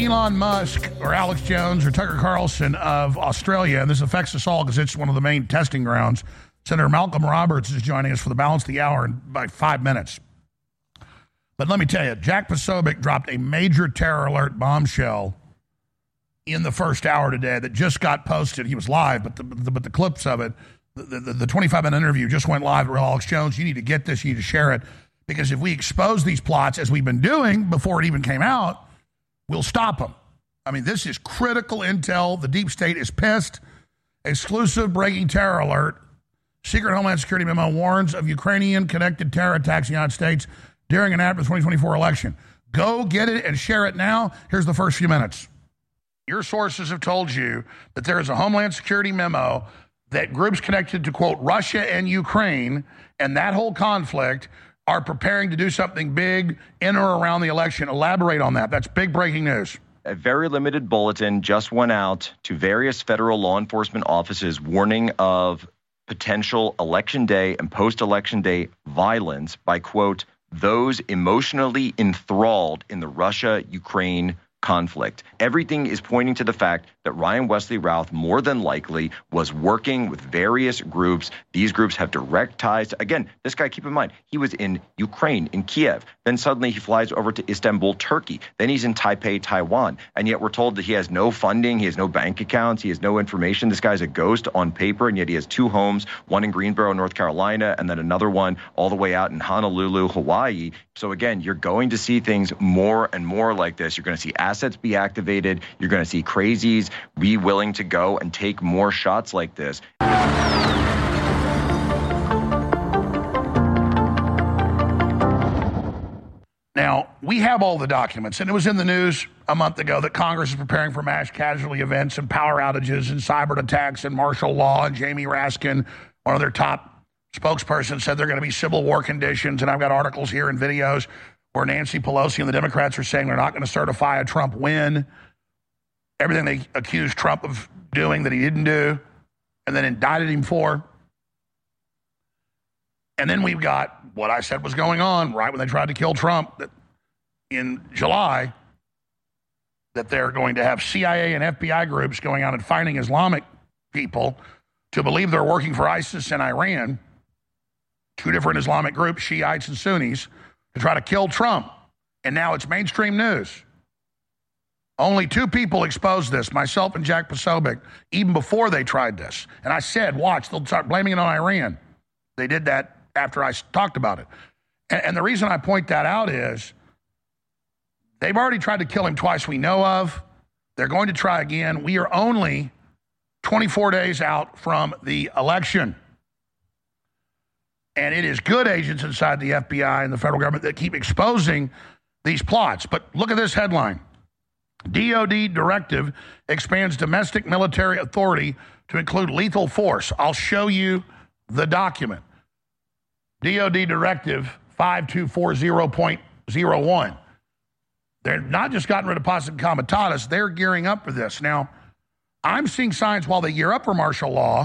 Elon Musk or Alex Jones or Tucker Carlson of Australia, and this affects us all because it's one of the main testing grounds. Senator Malcolm Roberts is joining us for the balance of the hour in about 5 minutes. But let me tell you, Jack Posobiec dropped a major terror alert bombshell in the first hour today that just got posted. He was live, but the clips of it, the 25-minute interview just went live with Alex Jones. You need to get this. You need to share it. Because if we expose these plots, as we've been doing before it even came out, we'll stop them. I mean, this is critical intel. The deep state is pissed. Exclusive breaking terror alert. Secret Homeland Security memo warns of Ukrainian-connected terror attacks in the United States during and after the 2024 election. Go get it and share it now. Here's the first few minutes. Your sources have told you that there is a Homeland Security memo that groups connected to, quote, Russia and Ukraine and that whole conflict are preparing to do something big in or around the election. Elaborate on that. That's big breaking news. A very limited bulletin just went out to various federal law enforcement offices warning of potential election day and post-election day violence by, quote, those emotionally enthralled in the Russia-Ukraine conflict. Everything is pointing to the fact that Ryan Wesley Routh more than likely was working with various groups. These groups have direct ties to, again, this guy, keep in mind, he was in Ukraine, in Kiev. Then suddenly he flies over to Istanbul, Turkey. Then he's in Taipei, Taiwan. And yet we're told that he has no funding, he has no bank accounts, he has no information. This guy's a ghost on paper, and yet he has two homes, one in Greensboro, North Carolina, and then another one all the way out in Honolulu, Hawaii. So again, you're going to see things more and more like this. You're going to see assets be activated. You're going to see crazies be willing to go and take more shots like this. Now, we have all the documents, and it was in the news a month ago that Congress is preparing for mass casualty events and power outages and cyber attacks and martial law, and Jamie Raskin, one of their top spokespersons, said they're going to be civil war conditions, and I've got articles here and videos where Nancy Pelosi and the Democrats are saying they're not going to certify a Trump win. Everything they accused Trump of doing that he didn't do, and then indicted him for. And then we've got what I said was going on right when they tried to kill Trump in July, that they're going to have CIA and FBI groups going out and finding Islamic people to believe they're working for ISIS and Iran, two different Islamic groups, Shiites and Sunnis, to try to kill Trump. And now it's mainstream news. Only two people exposed this, myself and Jack Posobiec, even before they tried this. And I said, watch, they'll start blaming it on Iran. They did that after I talked about it. And the reason I point that out is they've already tried to kill him twice we know of. They're going to try again. We are only 24 days out from the election. And it is good agents inside the FBI and the federal government that keep exposing these plots. But look at this headline. DOD directive expands domestic military authority to include lethal force. I'll show you the document. DOD directive 5240.01. They're not just gotten rid of posse comitatus, they're gearing up for this. Now, I'm seeing signs while they gear up for martial law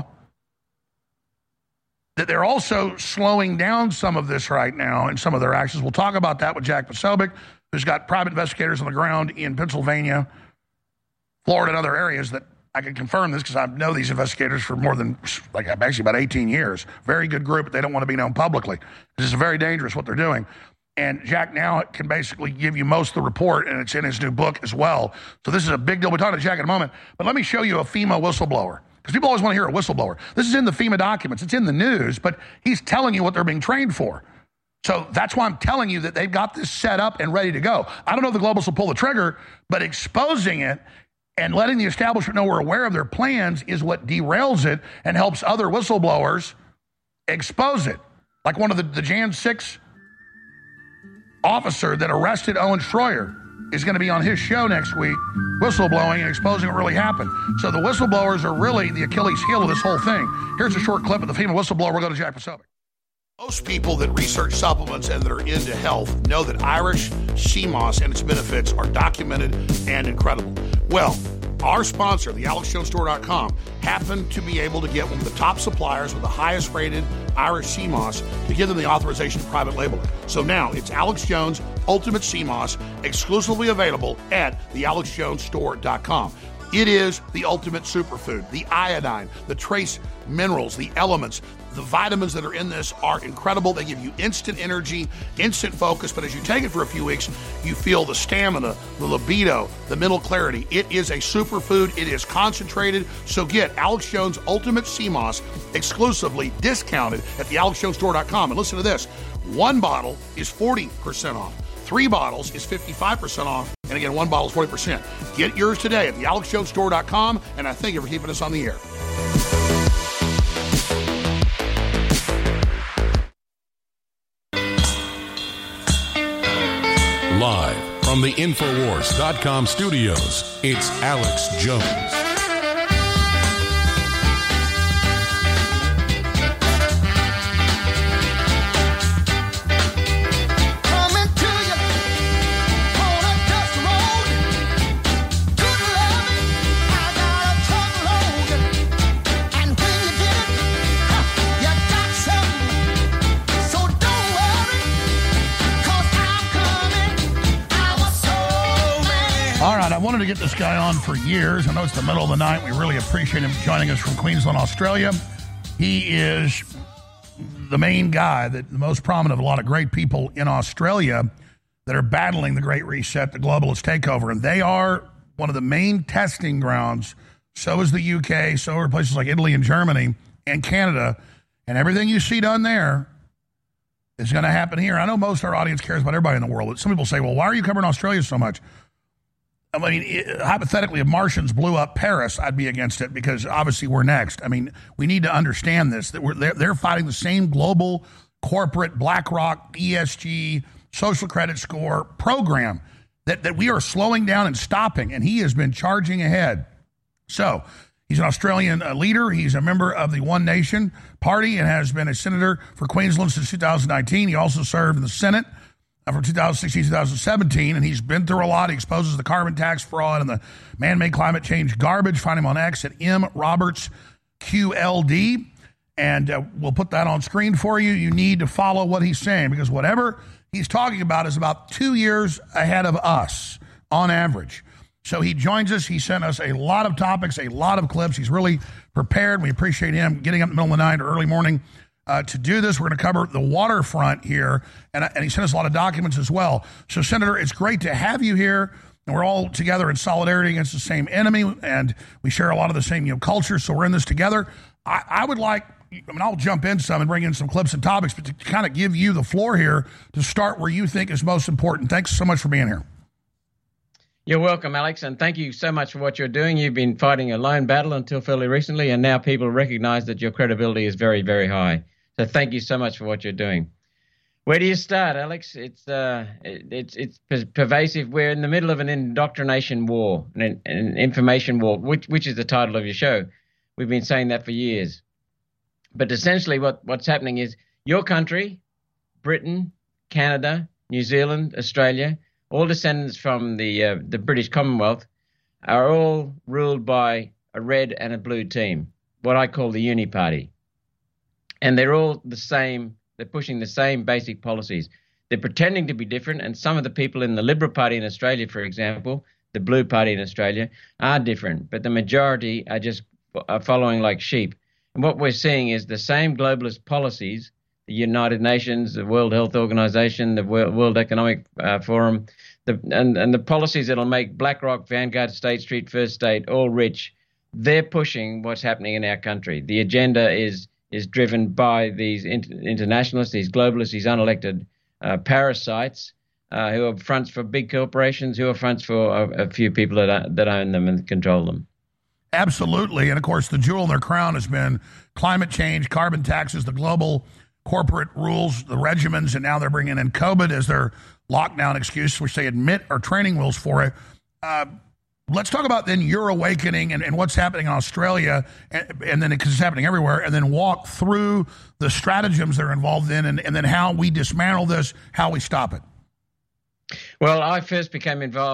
that they're also slowing down some of this right now in some of their actions. We'll talk about that with Jack Posobiec, who's got private investigators on the ground in Pennsylvania, Florida, and other areas that I can confirm this because I know these investigators for more than, actually about 18 years. Very good group, but they don't want to be known publicly. This is very dangerous what they're doing. And Jack now can basically give you most of the report, and it's in his new book as well. So this is a big deal. We'll talk to Jack in a moment. But let me show you a FEMA whistleblower, because people always want to hear a whistleblower. This is in the FEMA documents. It's in the news, but he's telling you what they're being trained for. So that's why I'm telling you that they've got this set up and ready to go. I don't know if the globalists will pull the trigger, but exposing it and letting the establishment know we're aware of their plans is what derails it and helps other whistleblowers expose it. Like one of the Jan 6 officer that arrested Owen Schroyer is going to be on his show next week, whistleblowing and exposing what really happened. So the whistleblowers are really the Achilles heel of this whole thing. Here's a short clip of the FEMA whistleblower. We'll go to Jack Posobiec. Most people that research supplements and that are into health know that Irish sea moss and its benefits are documented and incredible. Well, our sponsor, the AlexJonesStore.com, happened to be able to get one of the top suppliers with the highest rated Irish sea moss to give them the authorization to private label it. So now it's Alex Jones Ultimate Sea Moss, exclusively available at the AlexJonesStore.com. It is the ultimate superfood. The iodine, the trace minerals, the elements, the vitamins that are in this are incredible. They give you instant energy, instant focus, but as you take it for a few weeks, you feel the stamina, the libido, the mental clarity. It is a superfood. It is concentrated. So get Alex Jones Ultimate Sea Moss exclusively discounted at the AlexJonesStore.com. And listen to this. One bottle is 40% off. 3 bottles is 55% off. And again, 1 bottle is 40%. Get yours today at the AlexJonesStore.com. And I thank you for keeping us on the air. Live from the Infowars.com studios, it's Alex Jones. I wanted to get this guy on for years. I know it's the middle of the night. We really appreciate him joining us from Queensland, Australia. He is the main guy, the most prominent of a lot of great people in Australia that are battling the Great Reset, the globalist takeover. And they are one of the main testing grounds. So is the UK. So are places like Italy and Germany and Canada. And everything you see done there is going to happen here. I know most of our audience cares about everybody in the world. But some people say, well, why are you covering Australia so much? I mean, hypothetically, if Martians blew up Paris, I'd be against it because obviously we're next. I mean, we need to understand this, that they're fighting the same global corporate BlackRock, ESG, social credit score program that we are slowing down and stopping, and he has been charging ahead. So he's an Australian leader. He's a member of the One Nation Party and has been a senator for Queensland since 2019. He also served in the Senate from 2016 to 2017, and he's been through a lot. He exposes the carbon tax fraud and the man-made climate change garbage. Find him on X at MRobertsQLD, and we'll put that on screen for you. You need to follow what he's saying because whatever he's talking about is about 2 years ahead of us on average. So he joins us. He sent us a lot of topics, a lot of clips. He's really prepared. We appreciate him getting up in the middle of the night or early morning to do this. We're going to cover the waterfront here, and he sent us a lot of documents as well. So, Senator, it's great to have you here, and we're all together in solidarity against the same enemy, and we share a lot of the same culture, so we're in this together. I would like, I'll jump in some and bring in some clips and topics, but to kind of give you the floor here to start where you think is most important. Thanks so much for being here. You're welcome, Alex, and thank you so much for what you're doing. You've been fighting a lone battle until fairly recently, and now people recognize that your credibility is very, very high. So thank you so much for what you're doing. Where do you start, Alex? It's pervasive. We're in the middle of an indoctrination war, an information war, which is the title of your show. We've been saying that for years. But essentially what's happening is your country, Britain, Canada, New Zealand, Australia, all descendants from the British Commonwealth, are all ruled by a red and a blue team, what I call the Uni Party. And they're all the same. They're pushing the same basic policies. They're pretending to be different, and some of the people in the Liberal Party in Australia, for example, the Blue Party in Australia, are different, but the majority are just following like sheep. And what we're seeing is the same globalist policies, the United Nations, the World Health Organization, the World Economic Forum, and the policies that'll make BlackRock, Vanguard, State Street, First State all rich. They're pushing what's happening in our country. The agenda is driven by these internationalists, these globalists, these unelected parasites who are fronts for big corporations, who are fronts for a few people that own them and control them. Absolutely. And, of course, the jewel in their crown has been climate change, carbon taxes, the global corporate rules, the regimens, and now they're bringing in COVID as their lockdown excuse, which they admit are training wheels for it. Let's talk about then your awakening and what's happening in Australia, and then because it's happening everywhere, and then walk through the stratagems they're involved in, and then how we dismantle this, how we stop it. Well, I first became involved.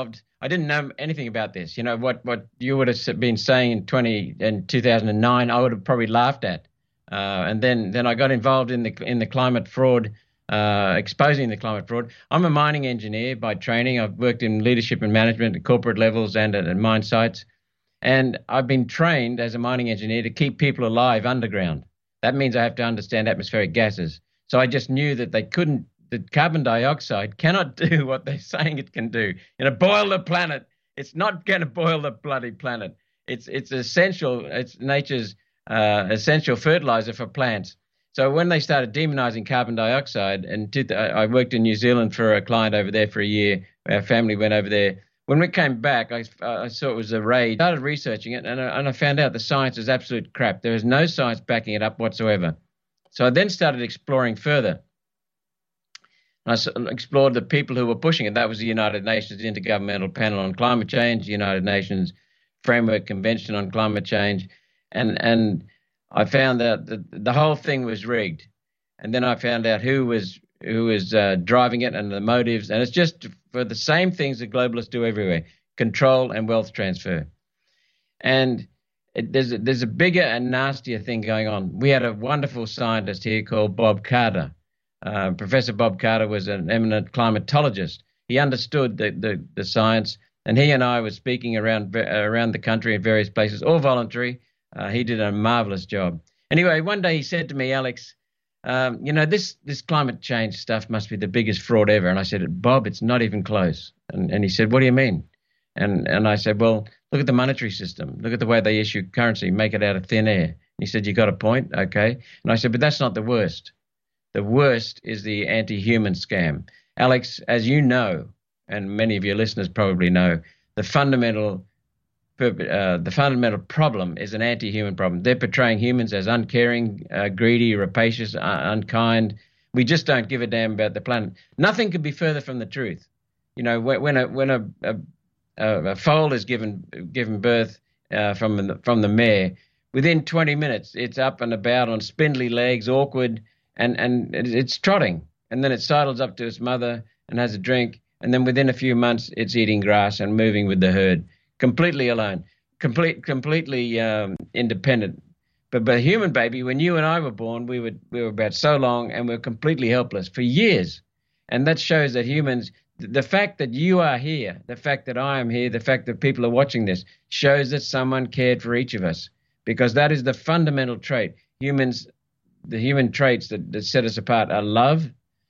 I didn't know anything about this. You know, what you would have been saying in 2009, I would have probably laughed at. And then I got involved in the climate fraud, exposing the climate fraud. I'm a mining engineer by training. I've worked in leadership and management at corporate levels and at mine sites. And I've been trained as a mining engineer to keep people alive underground. That means I have to understand atmospheric gases. So I just knew that that carbon dioxide cannot do what they're saying it can do. You know, boil the planet. It's not going to boil the bloody planet. It's essential. It's nature's essential fertilizer for plants. So when they started demonizing carbon dioxide, and I worked in New Zealand for a client over there for a year. Our family went over there. When we came back, I saw it was a raid. I started researching it, and I found out the science is absolute crap. There is no science backing it up whatsoever. So I then started exploring further. I explored the people who were pushing it. That was the United Nations Intergovernmental Panel on Climate Change, the United Nations Framework Convention on Climate Change, and I found out that the whole thing was rigged. And then I found out who was driving it and the motives. And it's just for the same things that globalists do everywhere: control and wealth transfer. And there's a bigger and nastier thing going on. We had a wonderful scientist here called Bob Carter. Professor Bob Carter was an eminent climatologist. He understood the science, and he and I were speaking around the country in various places, all voluntary. He did a marvelous job. Anyway, one day he said to me, Alex, this climate change stuff must be the biggest fraud ever. And I said, Bob, it's not even close. And he said, what do you mean? And I said, well, look at the monetary system. Look at the way they issue currency, make it out of thin air. And he said, you got a point? Okay. And I said, but that's not the worst. The worst is the anti-human scam. Alex, as you know, and many of your listeners probably know, the fundamental problem is an anti-human problem. They're portraying humans as uncaring, greedy, rapacious, unkind. We just don't give a damn about the planet. Nothing could be further from the truth. You know, when a foal is given birth from the mare, within 20 minutes it's up and about on spindly legs, awkward, and it's trotting, and then it sidles up to its mother and has a drink, and then within a few months it's eating grass and moving with the herd, completely alone, completely independent. But a human baby, when you and I were born, we were about so long, and we were completely helpless for years. And that shows that humans, the fact that you are here, the fact that I am here, the fact that people are watching this, shows that someone cared for each of us, because that is the fundamental trait. The human traits that set us apart are love,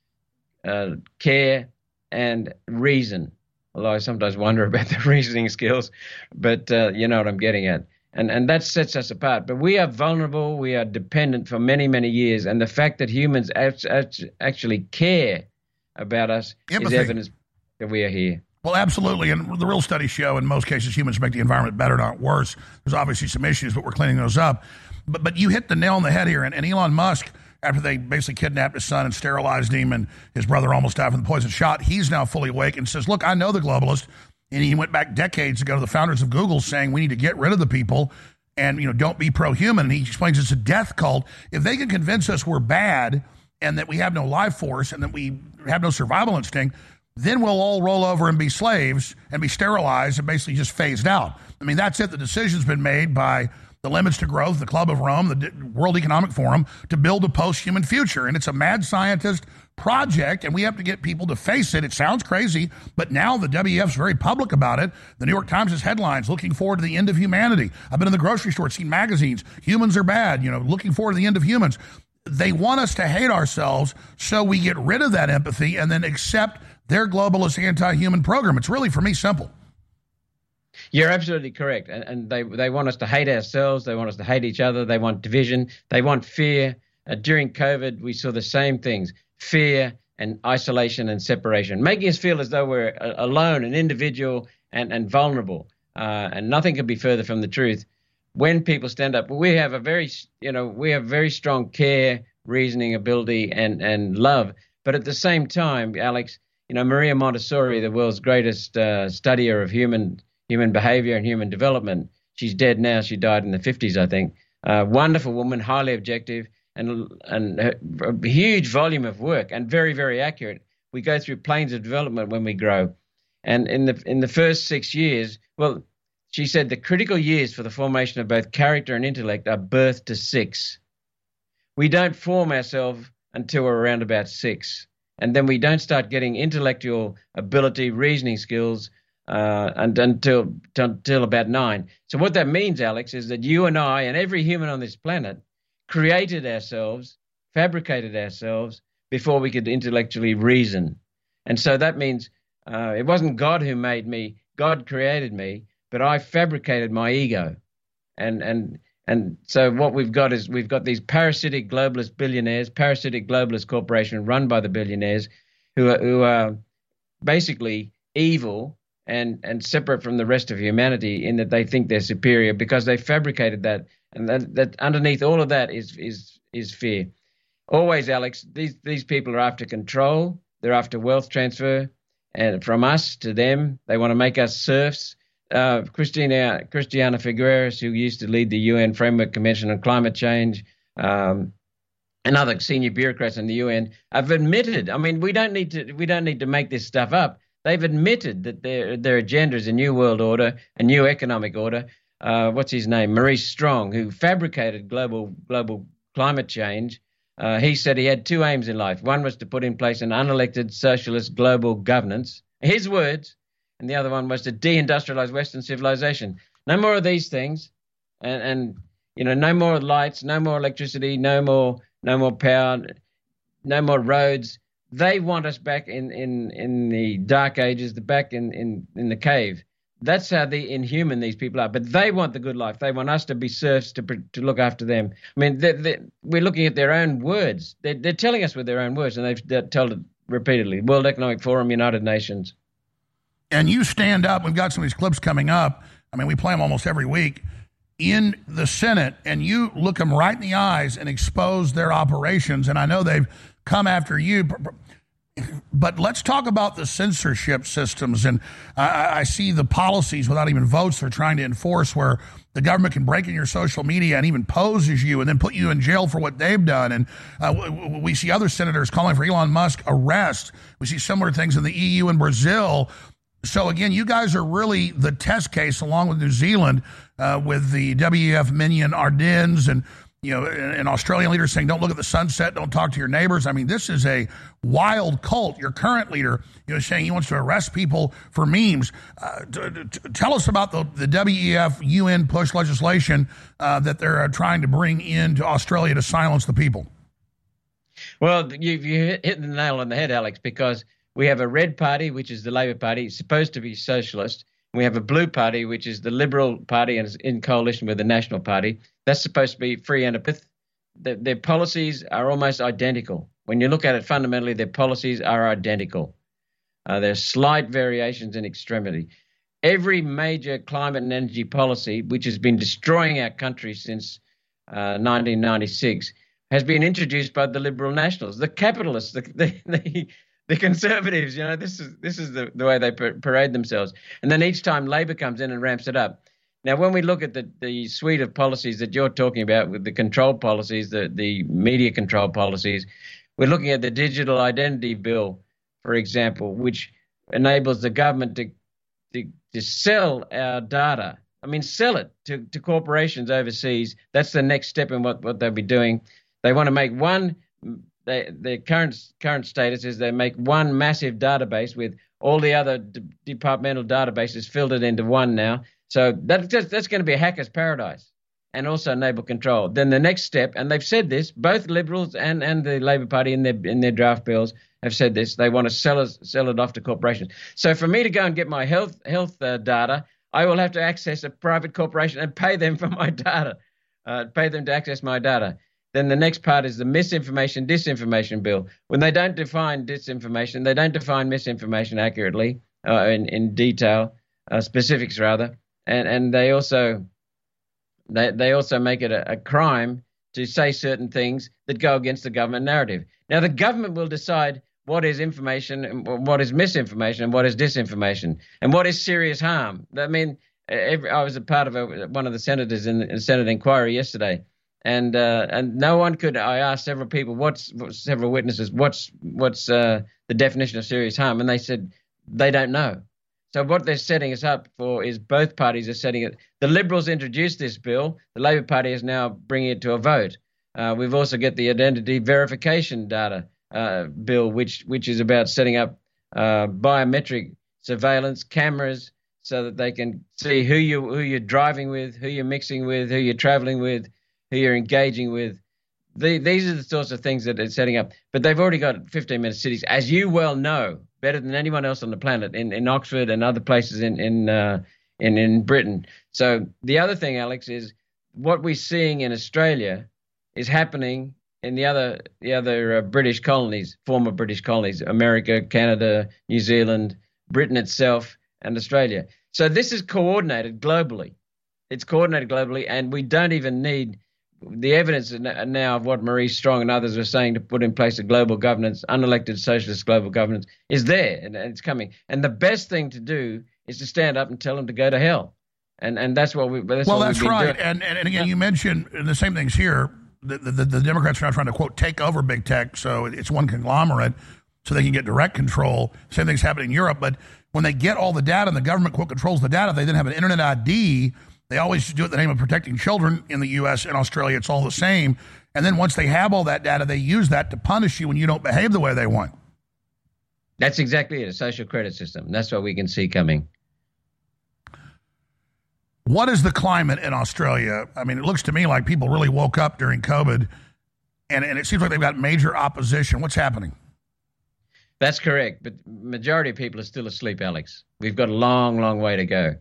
care, and reason. Although I sometimes wonder about the reasoning skills, but you know what I'm getting at. And that sets us apart. But we are vulnerable. We are dependent for many, many years. And the fact that humans actually care about us is evidence that we are here. Well, absolutely. And the real studies show in most cases humans make the environment better, not worse. There's obviously some issues, but we're cleaning those up. But you hit the nail on the head here. And Elon Musk, after they basically kidnapped his son and sterilized him, and his brother almost died from the poison shot, he's now fully awake and says, look, I know the globalists. And he went back decades ago to the founders of Google saying we need to get rid of the people and, don't be pro-human. And he explains it's a death cult. If they can convince us we're bad and that we have no life force and that we have no survival instinct, then we'll all roll over and be slaves and be sterilized and basically just phased out. I mean, that's it. The decision's been made by the Limits to Growth, the Club of Rome, the World Economic Forum, to build a post-human future. And it's a mad scientist project, and we have to get people to face it. It sounds crazy, but now the WEF's very public about it. The New York Times has headlines, looking forward to the end of humanity. I've been in the grocery store, seen magazines, humans are bad, looking forward to the end of humans. They want us to hate ourselves so we get rid of that empathy and then accept their globalist anti-human program. It's really, for me, simple. You're absolutely correct. And they want us to hate ourselves. They want us to hate each other. They want division. They want fear. During COVID, we saw the same things: fear and isolation and separation, making us feel as though we're alone and individual and vulnerable. And nothing could be further from the truth. When people stand up, we have a very strong care, reasoning ability, and love. But at the same time, Alex, Maria Montessori, the world's greatest studier of human behavior and human development. She's dead now. She died in the 50s, I think. Wonderful woman, highly objective, and a huge volume of work, and very, very accurate. We go through planes of development when we grow. And in the first 6 years, well, she said the critical years for the formation of both character and intellect are birth to 6. We don't form ourselves until we're around about 6. And then we don't start getting intellectual ability, reasoning skills until about 9. So what that means, Alex, is that you and I and every human on this planet created ourselves, fabricated ourselves before we could intellectually reason. And so that means it wasn't God who made me. God created me, but I fabricated my ego. And so what we've got is we've got these parasitic globalist billionaires, parasitic globalist corporations run by the billionaires who are basically evil and separate from the rest of humanity in that they think they're superior because they fabricated that. And that underneath all of that is fear. Always, Alex, these people are after control. They're after wealth transfer. And from us to them, they want to make us serfs. Christiana Figueres, who used to lead the UN Framework Convention on Climate Change, and other senior bureaucrats in the UN, have admitted. I mean, we don't need to make this stuff up. They've admitted that their agenda is a new world order, a new economic order. What's his name? Maurice Strong, who fabricated global climate change. He said he had 2 aims in life. One was to put in place an unelected socialist global governance, his words, and the other one was to deindustrialize Western civilization. No more of these things, and no more lights, no more electricity, no more power, no more roads. They want us back in the dark ages, back in the cave. That's how inhuman these people are. But they want the good life. They want us to be serfs to look after them. I mean, we're looking at their own words. They're telling us with their own words, and they've told it repeatedly. World Economic Forum, United Nations. And you stand up. We've got some of these clips coming up. I mean, we play them almost every week in the Senate, and you look them right in the eyes and expose their operations. And I know they've come after you. But let's talk about the censorship systems. And I see the policies without even votes they're trying to enforce where the government can break in your social media and even pose as you and then put you in jail for what they've done. And we see other senators calling for Elon Musk arrest. We see similar things in the EU and Brazil. So, again, you guys are really the test case along with New Zealand with the WEF minion Ardennes and an Australian leader saying, don't look at the sunset, don't talk to your neighbors. I mean, this is a wild cult. Your current leader, saying he wants to arrest people for memes. Tell us about the WEF UN push legislation that they're trying to bring into Australia to silence the people. Well, you hit the nail on the head, Alex, because we have a red party, which is the Labor Party, supposed to be socialist. We have a blue party, which is the Liberal Party and is in coalition with the National Party. That's supposed to be free and open. Their policies are almost identical. When you look at it fundamentally, their policies are identical. There's slight variations in extremity. Every major climate and energy policy, which has been destroying our country since 1996, has been introduced by the Liberal Nationals, the capitalists, the conservatives. This is the way they parade themselves. And then each time Labor comes in and ramps it up. Now, when we look at the suite of policies that you're talking about with the control policies, the media control policies, we're looking at the Digital Identity Bill, for example, which enables the government to sell our data. I mean, sell it to corporations overseas. That's the next step in what they'll be doing. They want to make one. Their current status is they make one massive database with all the other departmental databases filtered into one now. So that's going to be a hacker's paradise and also enable control. Then the next step, and they've said this, both Liberals and the Labor Party in their draft bills have said this, they want to sell it off to corporations. So for me to go and get my health data, I will have to access a private corporation and pay them for my data, pay them to access my data. Then the next part is the misinformation, disinformation bill. When they don't define disinformation, they don't define misinformation accurately, in detail, specifics rather, and they also make it a crime to say certain things that go against the government narrative. Now the government will decide what is information and what is misinformation and what is disinformation and what is serious harm. I mean, I was a part of one of the senators in the Senate inquiry yesterday. And no one could. I asked several people, several witnesses, what's the definition of serious harm, and they said they don't know. So what they're setting us up for is both parties are setting it. The Liberals introduced this bill. The Labor Party is now bringing it to a vote. We've also got the identity verification data bill, which is about setting up biometric surveillance cameras so that they can see who you're driving with, who you're mixing with, who you're traveling with, who you're engaging with. These are the sorts of things that it's setting up. But they've already got 15-minute cities, as you well know, better than anyone else on the planet, in Oxford and other places in Britain. So the other thing, Alex, is what we're seeing in Australia is happening in the other British colonies, former British colonies, America, Canada, New Zealand, Britain itself, and Australia. So this is coordinated globally. It's coordinated globally, and we don't even need the evidence now of what Maurice Strong and others are saying to put in place a global governance, unelected socialist global governance, is there, and it's coming. And the best thing to do is to stand up and tell them to go to hell. And that's what we've been right. doing. And again, you mentioned the same things here. The Democrats are now trying to, quote, take over big tech, so it's one conglomerate, so they can get direct control. Same thing's happening in Europe. But when they get all the data and the government, quote, controls the data, they then have an internet ID. They always do it in the name of protecting children in the U.S. and Australia. It's all the same. And then once they have all that data, they use that to punish you when you don't behave the way they want. That's exactly it, a social credit system. That's what we can see coming. What is the climate in Australia? I mean, it looks to me like people really woke up during COVID, and it seems like they've got major opposition. What's happening? That's correct, but majority of people are still asleep, Alex. We've got a long, long way to go.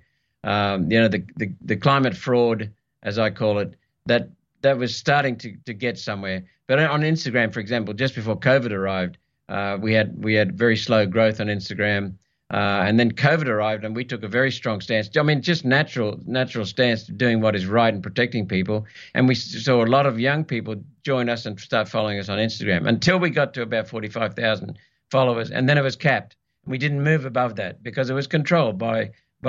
The climate fraud, as I call it, that was starting to get somewhere. But on Instagram, for example, just before COVID arrived, we had very slow growth on Instagram. And then COVID arrived, and we took a very strong stance. I mean, just natural stance to doing what is right and protecting people. And we saw a lot of young people join us and start following us on Instagram until we got to about 45,000 followers, and then it was capped. We didn't move above that because it was controlled by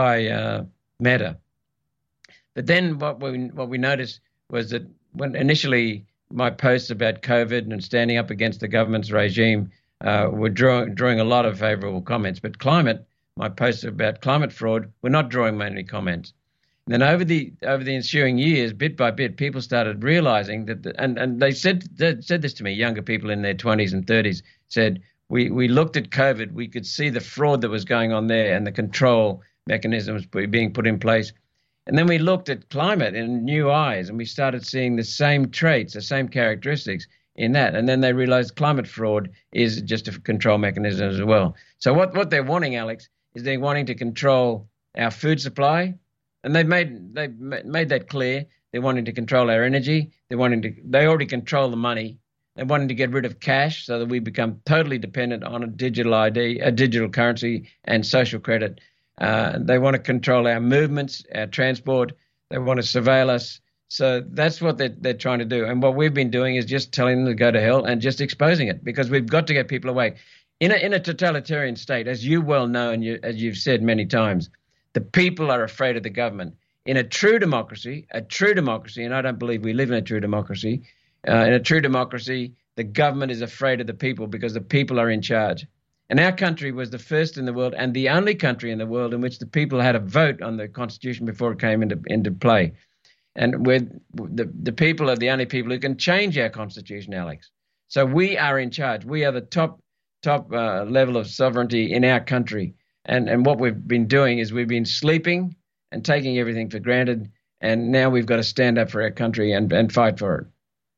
Meta. But then what we noticed was that when initially my posts about COVID and standing up against the government's regime were drawing a lot of favorable comments, but climate, my posts about climate fraud, were not drawing many comments. And then over the ensuing years, bit by bit, people started realizing that, and they said this to me, younger people in their 20s and 30s said, we looked at COVID, we could see the fraud that was going on there and the control mechanisms being put in place. And then we looked at climate in new eyes, and we started seeing the same traits, the same characteristics in that. And then they realized climate fraud is just a control mechanism as well. So what they're wanting, Alex, is they're wanting to control our food supply, and they've made that clear. They're wanting to control our energy. They already control the money. They're wanting to get rid of cash so that we become totally dependent on a digital ID, a digital currency, and social credit. They want to control our movements, our transport. They want to surveil us. So that's what they're trying to do. And what we've been doing is just telling them to go to hell and just exposing it, because we've got to get people away. In a totalitarian state, as you well know and as you've said many times, the people are afraid of the government. In a true democracy, and I don't believe we live in a true democracy, in a true democracy, the government is afraid of the people because the people are in charge. And our country was the first in the world and the only country in the world in which the people had a vote on the Constitution before it came into play. And the people are the only people who can change our Constitution, Alex. So we are in charge. We are the top level of sovereignty in our country. And what we've been doing is we've been sleeping and taking everything for granted. And now we've got to stand up for our country and fight for it.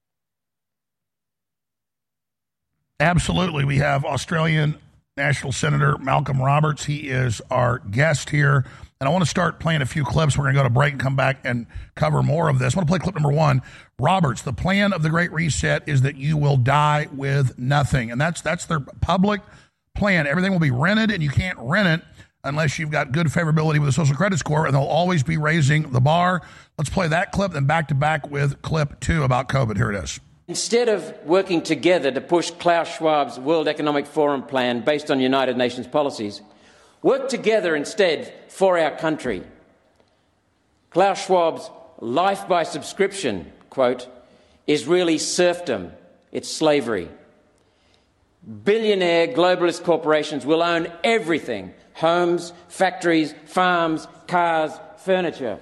Absolutely. We have Australian National Senator Malcolm Roberts. He is our guest here. And I want to start playing a few clips. We're going to go to break and come back and cover more of this. I want to play clip number 1. Roberts, the plan of the Great Reset is that you will die with nothing. And that's their public plan. Everything will be rented, and you can't rent it unless you've got good favorability with a social credit score, and they'll always be raising the bar. Let's play that clip, then back to back with clip 2 about COVID. Here it is. Instead of working together to push Klaus Schwab's World Economic Forum plan based on United Nations policies, work together instead for our country. Klaus Schwab's life by subscription, quote, is really serfdom. It's slavery. billionaire globalist corporations will own everything: homes, factories, farms, cars, furniture.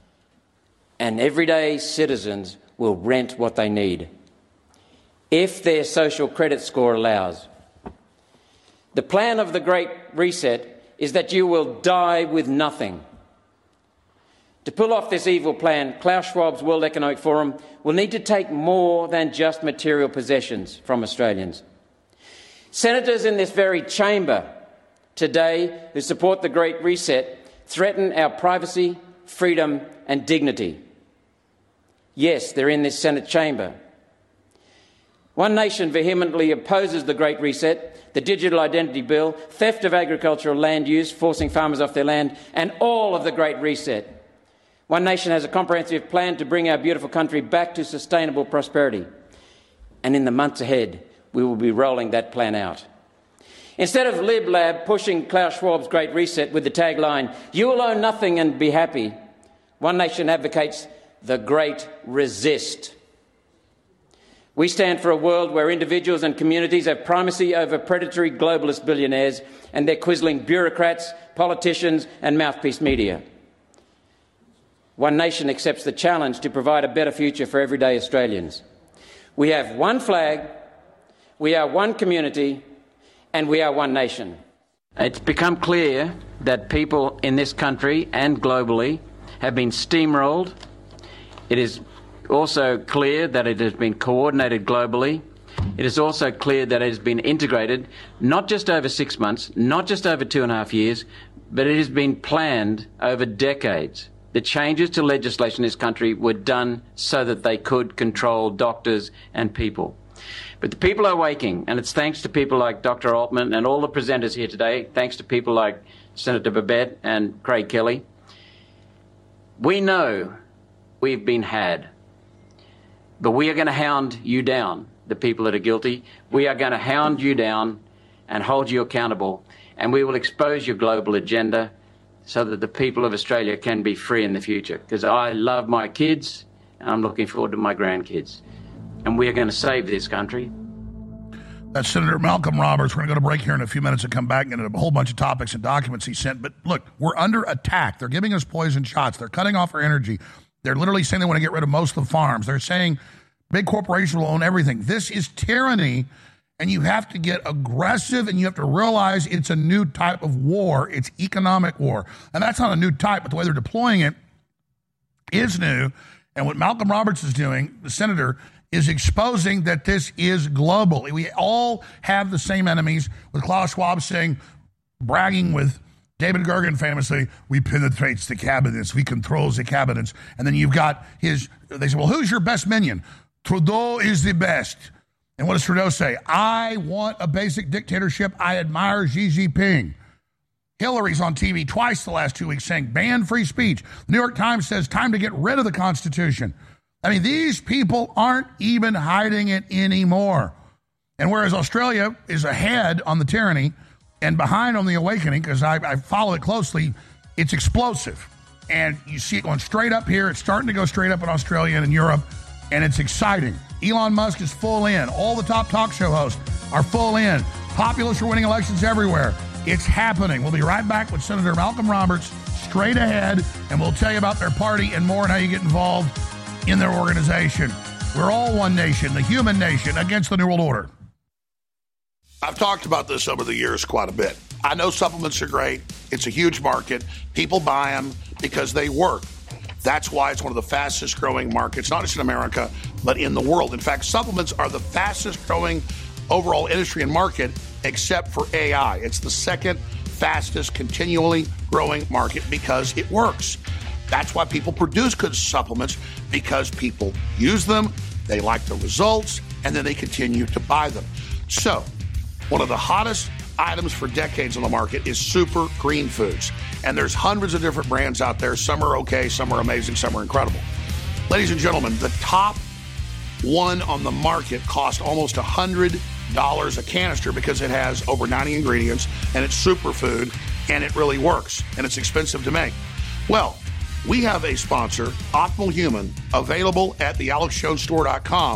And everyday citizens will rent what they need, if their social credit score allows. The plan of the Great Reset is that you will die with nothing. To pull off this evil plan, Klaus Schwab's World Economic Forum will need to take more than just material possessions from Australians. Senators in this very chamber today who support the Great Reset threaten our privacy, freedom and dignity. Yes, they're in this Senate chamber. One Nation vehemently opposes the Great Reset, the Digital Identity Bill, theft of agricultural land use, forcing farmers off their land, and all of the Great Reset. One Nation has a comprehensive plan to bring our beautiful country back to sustainable prosperity. And in the months ahead, we will be rolling that plan out. Instead of Lib Lab pushing Klaus Schwab's Great Reset with the tagline, "You will own nothing and be happy," One Nation advocates the Great Resist. We stand for a world where individuals and communities have primacy over predatory globalist billionaires and their quisling bureaucrats, politicians and mouthpiece media. One Nation accepts the challenge to provide a better future for everyday Australians. We have one flag, we are one community, and we are one nation. It's become clear that people in this country and globally have been steamrolled. It is also clear that it has been coordinated globally. It is also clear that it has been integrated, not just over 6 months, not just over 2.5 years, but it has been planned over decades. The changes to legislation in this country were done so that they could control doctors and people. But the people are waking, and it's thanks to people like Dr. Altman and all the presenters here today, thanks to people like Senator Babette and Craig Kelly. We know we've been had. But we are going to hound you down, the people that are guilty. We are going to hound you down and hold you accountable. And we will expose your global agenda so that the people of Australia can be free in the future. Because I love my kids and I'm looking forward to my grandkids. And we are going to save this country. That's Senator Malcolm Roberts. We're going to go to break here in a few minutes and come back and get a whole bunch of topics and documents he sent. But look, we're under attack. They're giving us poison shots. They're cutting off our energy. They're literally saying they want to get rid of most of the farms. They're saying big corporations will own everything. This is tyranny, and you have to get aggressive, and you have to realize it's a new type of war. It's economic war. And that's not a new type, but the way they're deploying it is new. And what Malcolm Roberts is doing, the senator, is exposing that this is global. We all have the same enemies, with Klaus Schwab saying, bragging with David Gergen famously, we penetrate the cabinets, we control the cabinets. And then you've got they say, well, who's your best minion? Trudeau is the best. And what does Trudeau say? I want a basic dictatorship. I admire Xi Jinping. Hillary's on TV twice the last 2 weeks saying ban free speech. The New York Times says time to get rid of the Constitution. I mean, these people aren't even hiding it anymore. And whereas Australia is ahead on the tyranny and behind on the awakening, because I follow it closely, it's explosive. And you see it going straight up here. It's starting to go straight up in Australia and in Europe, and it's exciting. Elon Musk is full in. All the top talk show hosts are full in. Populists are winning elections everywhere. It's happening. We'll be right back with Senator Malcolm Roberts straight ahead, and we'll tell you about their party and more and how you get involved in their organization. We're all one nation, the human nation, against the New World Order. I've talked about this over the years quite a bit. I know supplements are great. It's a huge market. People buy them because they work. That's why it's one of the fastest growing markets, not just in America, but in the world. In fact, supplements are the fastest growing overall industry and market, except for AI. It's the second fastest continually growing market because it works. That's why people produce good supplements, because people use them, they like the results, and then they continue to buy them. So, one of the hottest items for decades on the market is Super Green Foods. And there's hundreds of different brands out there. Some are okay, some are amazing, some are incredible. Ladies and gentlemen, the top one on the market costs almost $100 a canister because it has over 90 ingredients, and it's superfood, and it really works, and it's expensive to make. Well, we have a sponsor, Optimal Human, available at thealexjonesstore.com.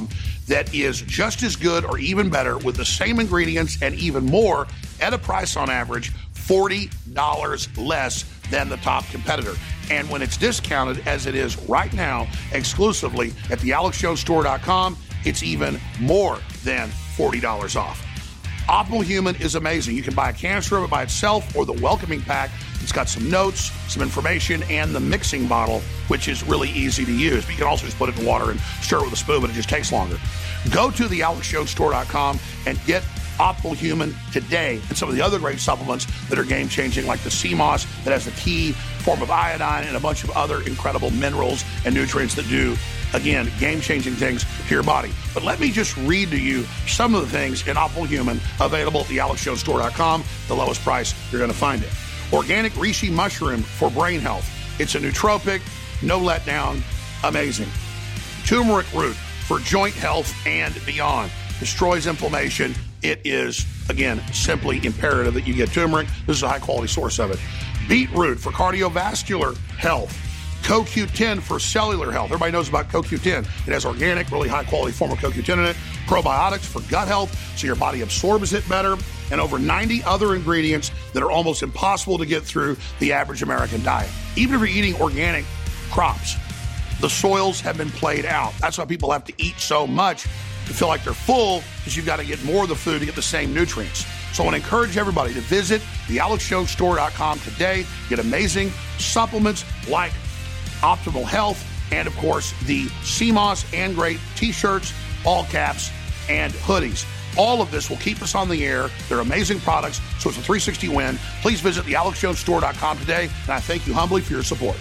that is just as good or even better with the same ingredients and even more at a price on average $40 less than the top competitor. And when it's discounted, as it is right now, exclusively at thealexjonesstore.com, it's even more than $40 off. Optimal Human is amazing. You can buy a canister of it by itself or the welcoming pack. It's got some notes, some information, and the mixing bottle, which is really easy to use. But you can also just put it in water and stir it with a spoon, but it just takes longer. Go to thealexjonesstore.com and get Optimal Human today, and some of the other great supplements that are game-changing, like the sea moss that has the key form of iodine and a bunch of other incredible minerals and nutrients that do, again, game-changing things to your body. But let me just read to you some of the things in Optimal Human available at thealexjonesstore.com, the lowest price you're going to find it. Organic reishi mushroom for brain health. It's a nootropic, no letdown, amazing. Turmeric root for joint health and beyond. Destroys inflammation. It is, again, simply imperative that you get turmeric. This is a high-quality source of it. Beetroot for cardiovascular health. CoQ10 for cellular health. Everybody knows about CoQ10. It has organic, really high-quality form of CoQ10 in it. Probiotics for gut health, so your body absorbs it better. And over 90 other ingredients that are almost impossible to get through the average American diet. Even if you're eating organic crops, the soils have been played out. That's why people have to eat so much to feel like they're full, because you've got to get more of the food to get the same nutrients. So I want to encourage everybody to visit thealexjonesstore.com today. Get amazing supplements like Optimal Health and, of course, the sea moss and great t-shirts, all caps, and hoodies. All of this will keep us on the air. They're amazing products, so it's a 360 win. Please visit thealexjonesstore.com today, and I thank you humbly for your support.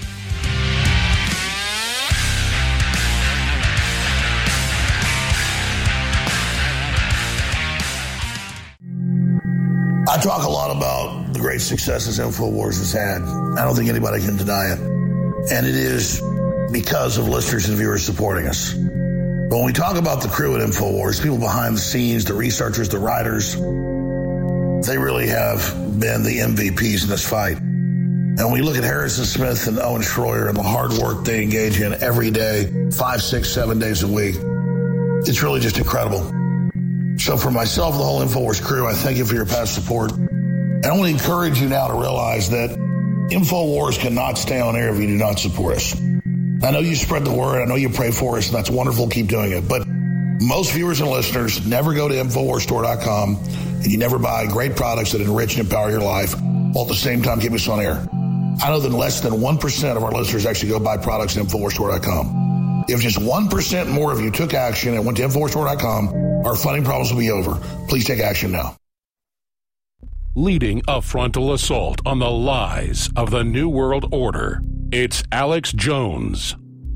I talk a lot about the great successes InfoWars has had. I don't think anybody can deny it. And it is because of listeners and viewers supporting us. But when we talk about the crew at InfoWars, people behind the scenes, the researchers, the writers, they really have been the MVPs in this fight. And when we look at Harrison Smith and Owen Schroyer and the hard work they engage in every day, 5, 6, 7 days a week, it's really just incredible. So for myself and the whole InfoWars crew, I thank you for your past support. And I want to encourage you now to realize that InfoWars cannot stay on air if you do not support us. I know you spread the word. I know you pray for us, and that's wonderful. Keep doing it. But most viewers and listeners never go to InfoWarsStore.com, and you never buy great products that enrich and empower your life while at the same time keep us on air. I know that less than 1% of our listeners actually go buy products at InfoWarsStore.com. If just 1% more of you took action and went to InfoWarsStore.com, our funding problems will be over. Please take action now. Leading a frontal assault on the lies of the New World Order, it's Alex Jones.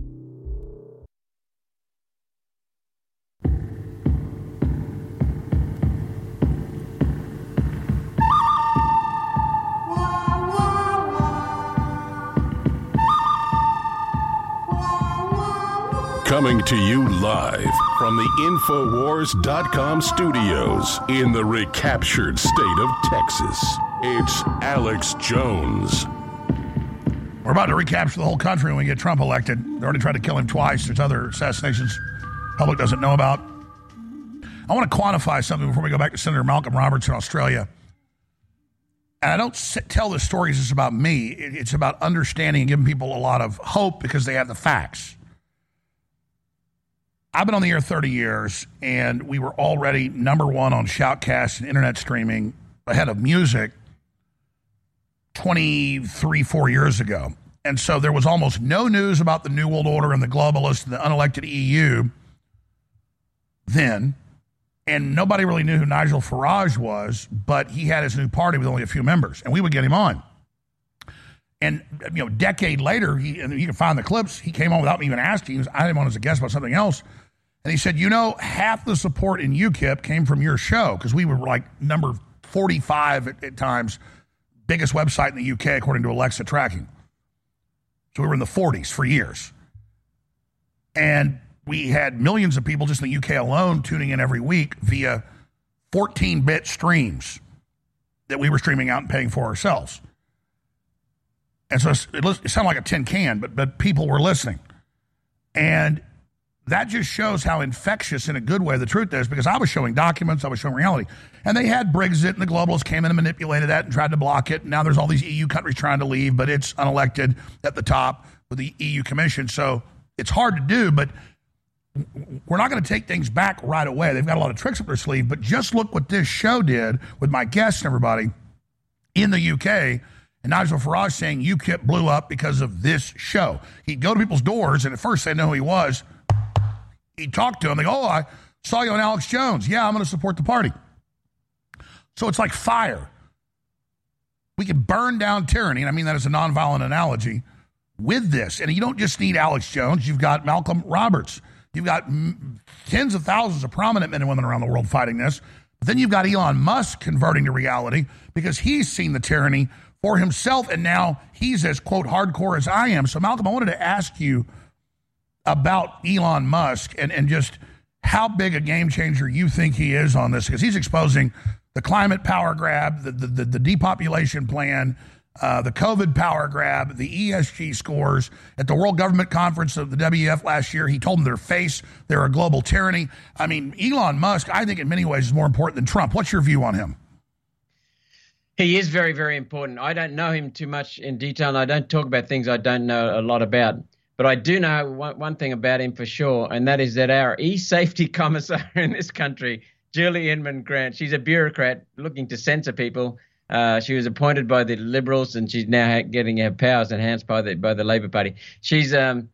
Coming to you live from the Infowars.com studios in the recaptured state of Texas, it's Alex Jones. We're about to recapture the whole country when we get Trump elected. They already tried to kill him twice. There's other assassinations the public doesn't know about. I want to quantify something before we go back to Senator Malcolm Roberts in Australia. And I don't tell this story just about me. It's about understanding and giving people a lot of hope because they have the facts. I've been on the air 30 years, and we were already number one on Shoutcast and internet streaming ahead of music 4 years ago. And so there was almost no news about the New World Order and the globalists and the unelected EU then. And nobody really knew who Nigel Farage was, but he had his new party with only a few members, and we would get him on. And, a decade later, and you can find the clips, he came on without me even asking. I had him on as a guest about something else. And he said, half the support in UKIP came from your show, because we were like number 45 at times, biggest website in the UK, according to Alexa tracking. So we were in the 40s for years. And we had millions of people just in the UK alone tuning in every week via 14-bit streams that we were streaming out and paying for ourselves. And so it sounded like a tin can, but people were listening. And that just shows how infectious, in a good way, the truth is, because I was showing documents, I was showing reality. And they had Brexit, and the globalists came in and manipulated that and tried to block it. And now there's all these EU countries trying to leave, but it's unelected at the top with the EU Commission. So it's hard to do, but we're not going to take things back right away. They've got a lot of tricks up their sleeve, but just look what this show did with my guests and everybody in the UK. And Nigel Farage saying UKIP blew up because of this show. He'd go to people's doors, and at first they didn't know who he was. He'd talk to them. They go, oh, I saw you on Alex Jones. Yeah, I'm going to support the party. So it's like fire. We can burn down tyranny, and I mean that as a nonviolent analogy, with this. And you don't just need Alex Jones. You've got Malcolm Roberts. You've got tens of thousands of prominent men and women around the world fighting this. But then you've got Elon Musk converting to reality because he's seen the tyranny for himself, and now he's as, quote, hardcore as I am. So, Malcolm, I wanted to ask you about Elon Musk and just how big a game changer you think he is on this, because he's exposing the climate power grab, the depopulation plan, the COVID power grab, the ESG scores. At the World Government Conference of the WEF last year, he told them to their face they're a global tyranny. I mean, Elon Musk, I think in many ways is more important than Trump. What's your view on him? He is very, very important. I don't know him too much in detail, and I don't talk about things I don't know a lot about. But I do know one thing about him for sure, and that is that our e-safety commissar in this country, Julie Inman Grant, she's a bureaucrat looking to censor people. She was appointed by the Liberals, and she's now getting her powers enhanced by the Labor Party. She's an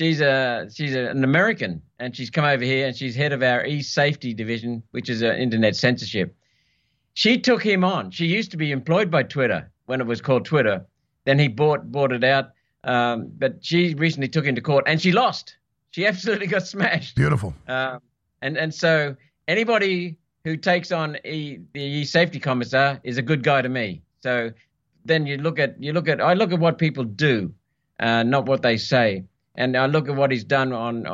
American, and she's come over here, and she's head of our e-safety division, which is internet censorship. She took him on. She used to be employed by Twitter when it was called Twitter. Then he bought it out. But she recently took him to court, and she lost. She absolutely got smashed. Beautiful. And so anybody who takes on the e-safety commissar is a good guy to me. So then I look at what people do, not what they say. And I look at what he's done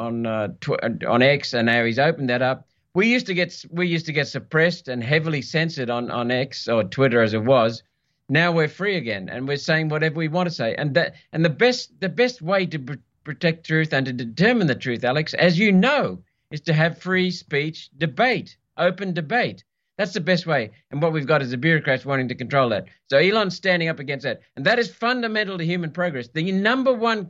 on X, and how he's opened that up. We used to get suppressed and heavily censored on X, or Twitter as it was. Now we're free again, and we're saying whatever we want to say. And the best way to protect truth and to determine the truth, Alex, as you know, is to have free speech debate, open debate. That's the best way. And what we've got is the bureaucrats wanting to control that. So Elon's standing up against that. And that is fundamental to human progress. The number one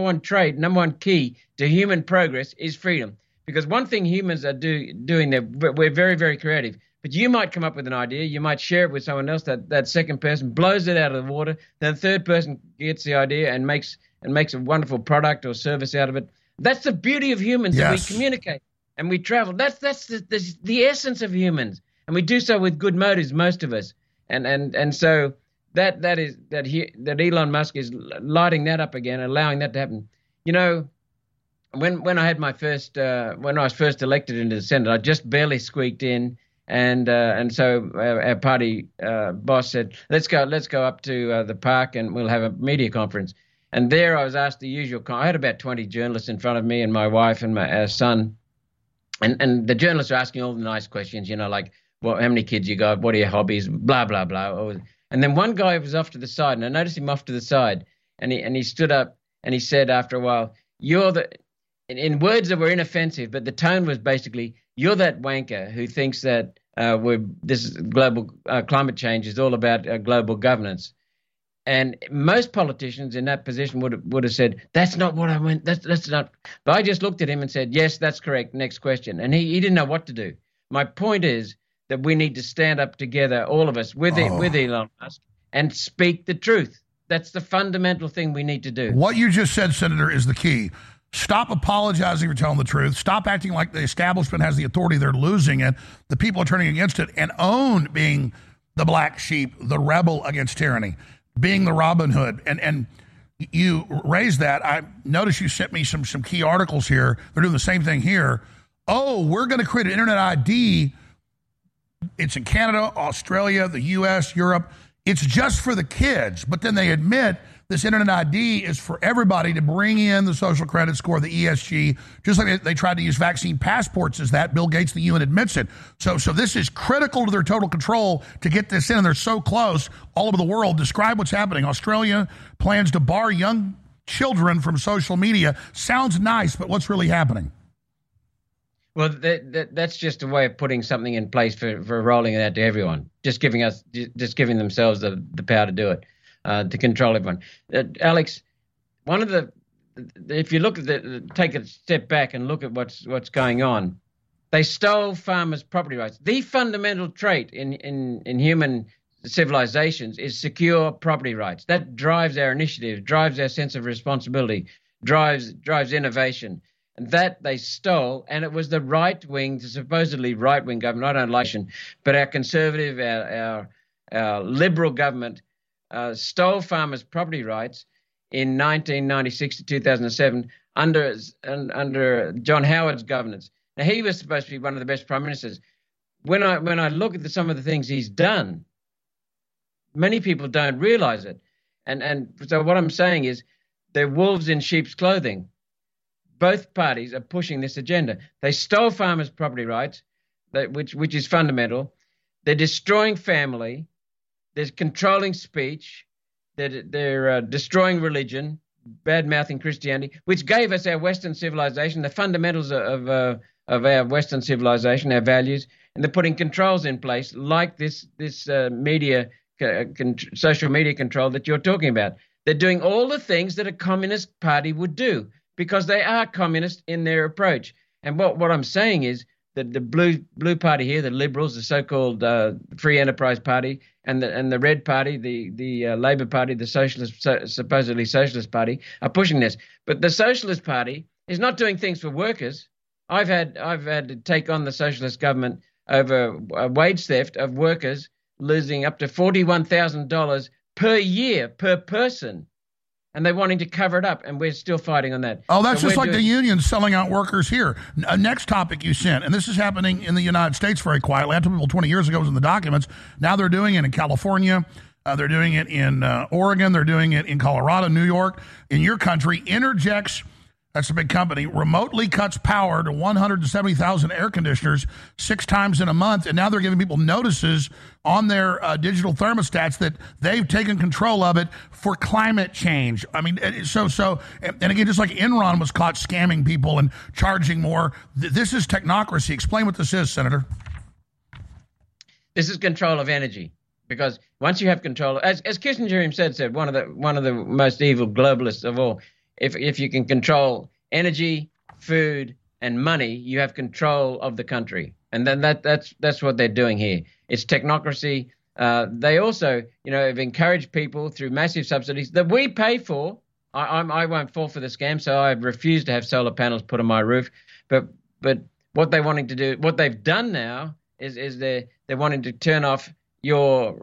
key to human progress is freedom. Because one thing humans are doing there, we're very, very creative. But you might come up with an idea, you might share it with someone else, that second person blows it out of the water, then the third person gets the idea and makes a wonderful product or service out of it. That's the beauty of humans, yes. That we communicate and we travel. That's the essence of humans. And we do so with good motives, most of us. And so that Elon Musk is lighting that up again, allowing that to happen. You know, when I had when I was first elected into the Senate, I just barely squeaked in. And so our party boss said, let's go up to the park and we'll have a media conference. And there I was asked the usual. I had about 20 journalists in front of me and my wife and our son. And the journalists are asking all the nice questions, you know, like, how many kids you got? What are your hobbies? Blah, blah, blah. And then one guy was off to the side, and I noticed him off to the side. And he stood up and he said after a while, in words that were inoffensive, but the tone was basically, you're that wanker who thinks that this global climate change is all about global governance. And most politicians in that position would have said, that's not what I meant. That's not. But I just looked at him and said, yes, that's correct. Next question. And he didn't know what to do. My point is that we need to stand up together, all of us, with Elon Musk, and speak the truth. That's the fundamental thing we need to do. What you just said, Senator, is the key. Stop apologizing for telling the truth. Stop acting like the establishment has the authority. They're losing it. The people are turning against it, and own being the black sheep, the rebel against tyranny, being the Robin Hood. And you raised that. I noticed you sent me some key articles here. They're doing the same thing here. Oh, we're going to create an internet ID. It's in Canada, Australia, the U.S., Europe. It's just for the kids. But then they admit this internet ID is for everybody to bring in the social credit score, the ESG, just like they tried to use vaccine passports as that. Bill Gates, the UN, admits it. So this is critical to their total control to get this in. And they're so close all over the world. Describe what's happening. Australia plans to bar young children from social media. Sounds nice, but what's really happening? Well, that's just a way of putting something in place for rolling it out to everyone, just giving themselves the power to do it, to control everyone. Alex, one of if you look at take a step back and look at what's going on, they stole farmers' property rights. The fundamental trait in human civilizations is secure property rights. That drives our initiative, drives our sense of responsibility, drives innovation. And that they stole, and it was the right wing, the supposedly right wing government. I don't like it, but our conservative, our liberal government stole farmers' property rights in 1996 to 2007 under John Howard's governance. Now, he was supposed to be one of the best prime ministers. When I look at some of the things he's done, many people don't realize it. And so what I'm saying is they're wolves in sheep's clothing. Both parties are pushing this agenda. They stole farmers' property rights, which is fundamental. They're destroying family. They're controlling speech. They're destroying religion, bad-mouthing Christianity, which gave us our Western civilization, the fundamentals of our Western civilization, our values, and they're putting controls in place like this media, social media control that you're talking about. They're doing all the things that a communist party would do, because they are communist in their approach. And what I'm saying is that the blue party here, the Liberals, the so-called Free Enterprise Party, and the Red Party, the Labour Party, the supposedly Socialist Party, are pushing this. But the Socialist Party is not doing things for workers. I've had to take on the Socialist government over wage theft of workers losing up to $41,000 per year per person. And they're wanting to cover it up, and we're still fighting on that. Oh, that's just like the unions selling out workers here. Next topic you sent, and this is happening in the United States very quietly. I told people 20 years ago it was in the documents. Now they're doing it in California. They're doing it in Oregon. They're doing it in Colorado, New York. In your country, Intergex, that's a big company, remotely cuts power to 170,000 air conditioners 6 times in a month, and now they're giving people notices on their digital thermostats that they've taken control of it for climate change. I mean, and again, just like Enron was caught scamming people and charging more, this is technocracy. Explain what this is, Senator. This is control of energy, because once you have control, as Kissinger himself said, one of the most evil globalists of all, if you can control energy, food, and money, you have control of the country. And then that's what they're doing here. It's technocracy. They also, have encouraged people through massive subsidies that we pay for. I won't fall for the scam, so I refuse to have solar panels put on my roof. But what they're wanting to do, what they've done now, is they're wanting to turn off your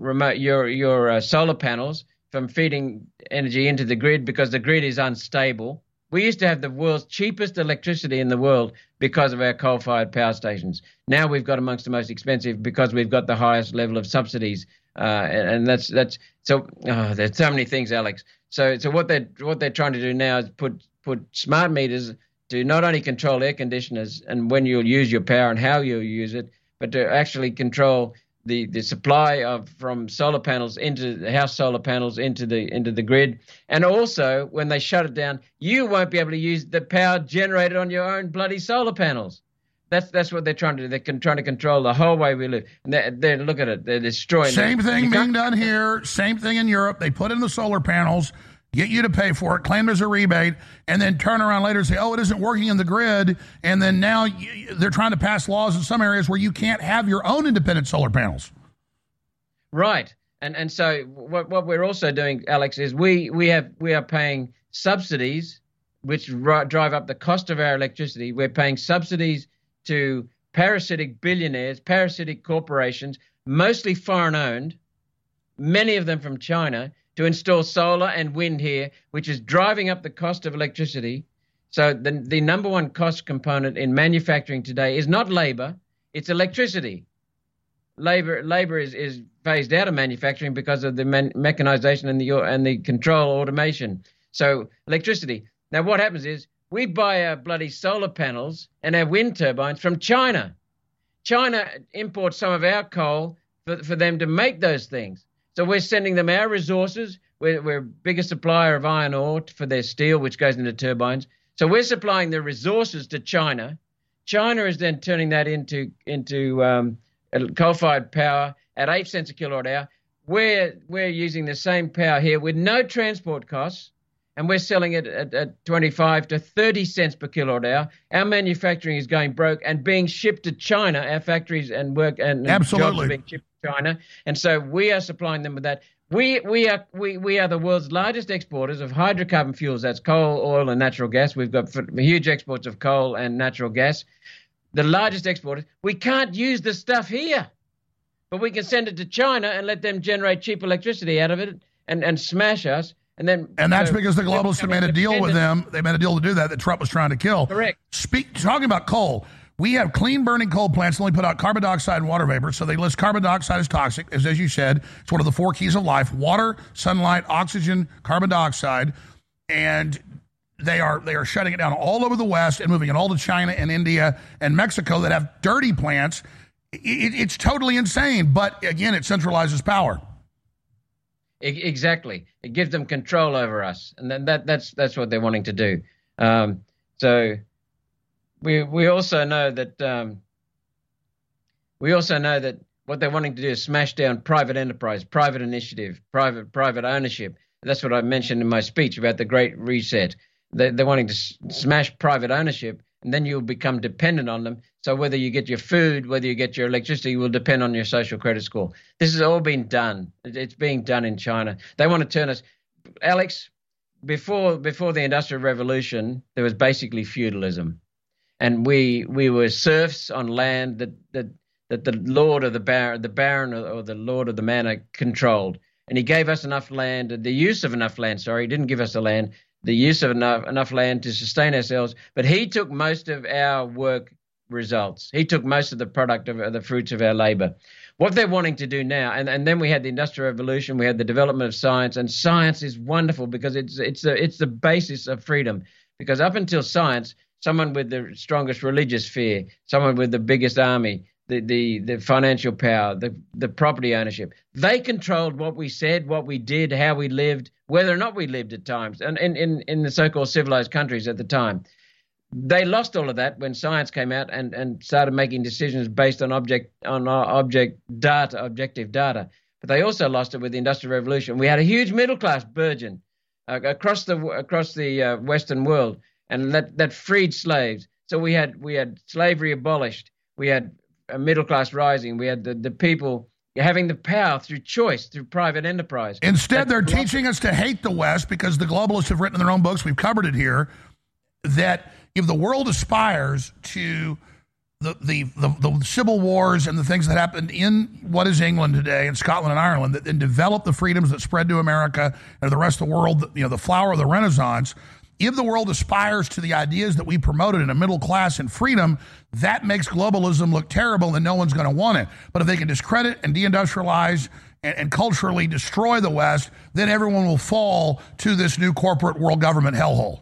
solar panels from feeding energy into the grid, because the grid is unstable. We used to have the world's cheapest electricity in the world because of our coal-fired power stations. Now we've got amongst the most expensive because we've got the highest level of subsidies, and that's so. There's so many things, Alex. So what they're trying to do now is put smart meters to not only control air conditioners and when you'll use your power and how you'll use it, but to actually control the supply from solar panels into the house solar panels into the grid. And also, when they shut it down, you won't be able to use the power generated on your own bloody solar panels. That's what they're trying to do. They're trying to control the whole way we live. And they're look at it. They're destroying. Same thing being done here. Same thing in Europe. They put in the solar panels, get you to pay for it, claim there's a rebate, and then turn around later and say, oh, it isn't working in the grid. And then now they're trying to pass laws in some areas where you can't have your own independent solar panels. Right. And so what we're also doing, Alex, is we are paying subsidies which drive up the cost of our electricity. We're paying subsidies to parasitic billionaires, parasitic corporations, mostly foreign-owned, many of them from China, to install solar and wind here, which is driving up the cost of electricity. So the number one cost component in manufacturing today is not labor, it's electricity. Labor is phased out of manufacturing because of the mechanization and the control automation. So electricity. Now what happens is we buy our bloody solar panels and our wind turbines from China. China imports some of our coal for them to make those things. So we're sending them our resources. We're a bigger supplier of iron ore for their steel, which goes into turbines. So we're supplying the resources to China. China is then turning that into coal-fired power at 8 cents a kilowatt hour. We're using the same power here with no transport costs, and we're selling it at 25 to 30 cents per kilowatt hour. Our manufacturing is going broke and being shipped to China. Our factories and work and jobs are being shipped to China, and so we are supplying them with that. We are the world's largest exporters of hydrocarbon fuels. That's coal, oil, and natural gas. We've got huge exports of coal and natural gas. The largest exporters. We can't use the stuff here, but we can send it to China and let them generate cheap electricity out of it and smash us. And that's because the globalists have made a deal with them. They made a deal to do that Trump was trying to kill. Correct. Talking about coal, we have clean-burning coal plants that only put out carbon dioxide and water vapor, so they list carbon dioxide as toxic. As you said, it's one of the 4 keys of life: water, sunlight, oxygen, carbon dioxide. And they are shutting it down all over the West and moving it all to China and India and Mexico that have dirty plants. It's totally insane, but again, it centralizes power. Exactly. It gives them control over us, and then that's what they're wanting to do. So we also know that what they're wanting to do is smash down private enterprise, private initiative, private ownership. That's what I mentioned in my speech about the Great Reset. They're wanting to smash private ownership, and then you'll become dependent on them. So whether you get your food, whether you get your electricity, will depend on your social credit score. This has all been done. It's being done in China. They want to turn us, Alex. Before the Industrial Revolution, there was basically feudalism, and we were serfs on land that the lord of the baron or the lord of the manor controlled, and he gave us enough land, the use of enough land. Sorry, he didn't give us the land. The use of enough land to sustain ourselves, but he took most of our work results. He took most of the product of the fruits of our labor. What they're wanting to do now, and then we had the Industrial Revolution, we had the development of science, and science is wonderful because it's the basis of freedom. Because up until science, someone with the strongest religious fear, someone with the biggest army, the financial power, the property ownership, they controlled what we said, what we did, how we lived, whether or not we lived at times, and in the so-called civilized countries at the time. They lost all of that when science came out and started making decisions based on objective data. But they also lost it with the Industrial Revolution. We had a huge middle class burgeon across the Western world, and that freed slaves. So we had slavery abolished. We had a middle class rising. We had the people having the power through choice, through private enterprise. Instead, they're teaching us to hate the West because the globalists have written in their own books, we've covered it here, that if the world aspires to the civil wars and the things that happened in what is England today and Scotland and Ireland, that then develop the freedoms that spread to America and the rest of the world, the flower of the Renaissance, if the world aspires to the ideas that we promoted in a middle class and freedom, that makes globalism look terrible and no one's going to want it. But if they can discredit and deindustrialize and culturally destroy the West, then everyone will fall to this new corporate world government hellhole.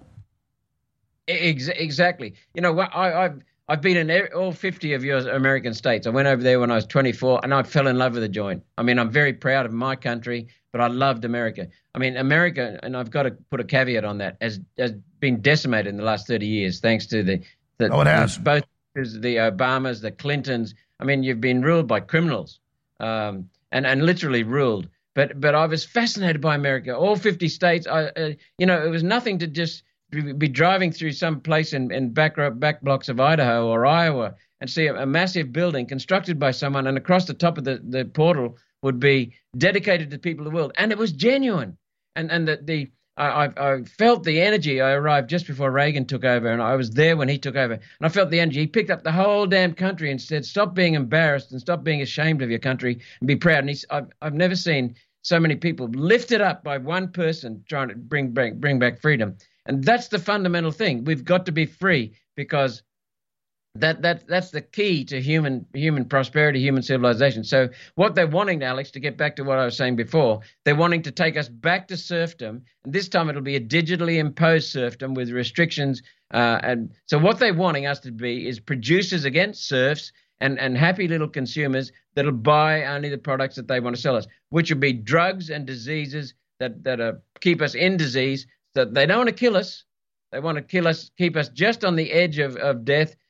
Exactly. I've been in all 50 of your American states. I went over there when I was 24, and I fell in love with the joint. I mean, I'm very proud of my country, but I loved America. I mean, America, and I've got to put a caveat on that, has been decimated in the last 30 years thanks to it has. Both the Obamas, the Clintons. I mean, you've been ruled by criminals, and literally ruled. But I was fascinated by America. All 50 states. It was nothing to just be driving through some place in back blocks of Idaho or Iowa and see a massive building constructed by someone, and across the top of the portal would be dedicated to people of the world, and it was genuine. And I felt the energy. I arrived just before Reagan took over, and I was there when he took over, and I felt the energy. He picked up the whole damn country and said, "Stop being embarrassed and stop being ashamed of your country and be proud." And I've never seen so many people lifted up by one person trying to bring back freedom. And that's the fundamental thing. We've got to be free, because that's the key to human prosperity, human civilization. So what they're wanting, Alex, to get back to what I was saying before, they're wanting to take us back to serfdom, and this time it'll be a digitally imposed serfdom with restrictions. And so what they're wanting us to be is producers against serfs and happy little consumers that'll buy only the products that they want to sell us, which will be drugs and diseases that keep us in disease. So they don't want to kill us. They want to kill us, keep us just on the edge of death,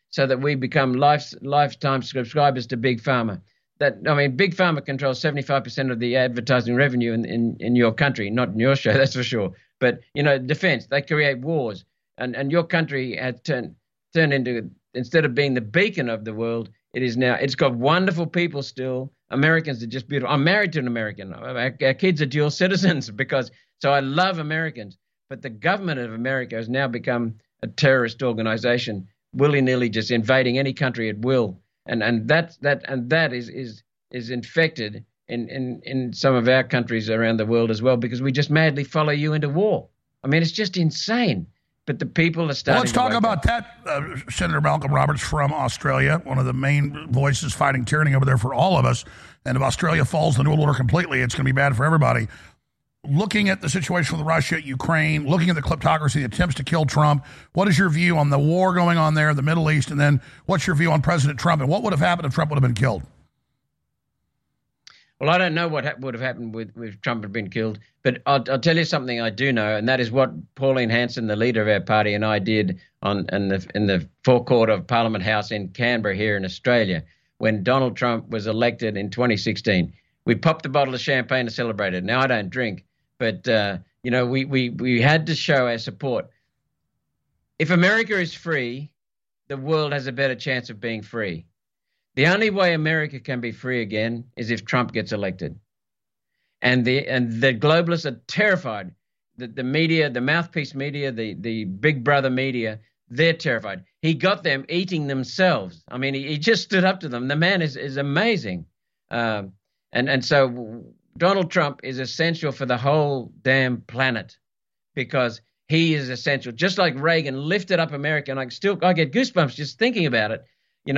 so that we become lifetime subscribers to Big Pharma. Big Pharma controls 75% of the advertising revenue in your country, not in your show, that's for sure. But, defense, they create wars. And your country has turned into, instead of being the beacon of the world, it's got wonderful people still. Americans are just beautiful. I'm married to an American. Our kids are dual citizens so I love Americans. But the government of America has now become a terrorist organization, willy-nilly just invading any country at will. And that is infected in some of our countries around the world as well, because we just madly follow you into war. I mean, it's just insane. But the people are starting. Let's talk about that. Senator Malcolm Roberts from Australia, one of the main voices fighting tyranny over there for all of us. And if Australia falls the New World Order completely, it's going to be bad for everybody. Looking at the situation with Russia, Ukraine, looking at the kleptocracy, the attempts to kill Trump, what is your view on the war going on there, the Middle East, and then what's your view on President Trump, and what would have happened if Trump would have been killed? Well, I don't know what would have happened if Trump had been killed, but I'll tell you something I do know, and that is what Pauline Hanson, the leader of our party, and I did in the forecourt of Parliament House in Canberra here in Australia when Donald Trump was elected in 2016. We popped a bottle of champagne to celebrate it. Now, I don't drink. But, we had to show our support. If America is free, the world has a better chance of being free. The only way America can be free again is if Trump gets elected. And the globalists are terrified. The media, the mouthpiece media, the big brother media, they're terrified. He got them eating themselves. I mean, he just stood up to them. The man is amazing. And so Donald Trump is essential for the whole damn planet because he is essential. Just like Reagan lifted up America, and I get goosebumps just thinking about it.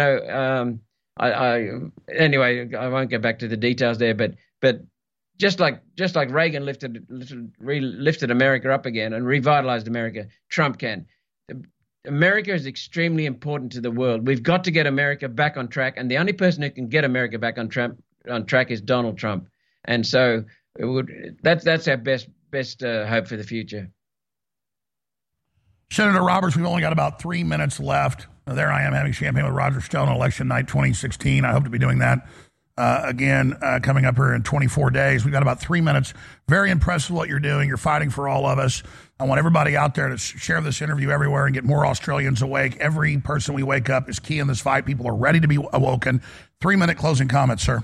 Anyway, I won't go back to the details there, but just like Reagan lifted America up again and revitalized America, Trump can. America is extremely important to the world. We've got to get America back on track, and the only person who can get America back on track is Donald Trump. And so that's our best hope for the future. Senator Roberts, we've only got about 3 minutes left. There I am having champagne with Roger Stone on election night 2016. I hope to be doing that again coming up here in 24 days. We've got about 3 minutes. Very impressed with what you're doing. You're fighting for all of us. I want everybody out there to share this interview everywhere and get more Australians awake. Every person we wake up is key in this fight. People are ready to be awoken. 3-minute closing comments, sir.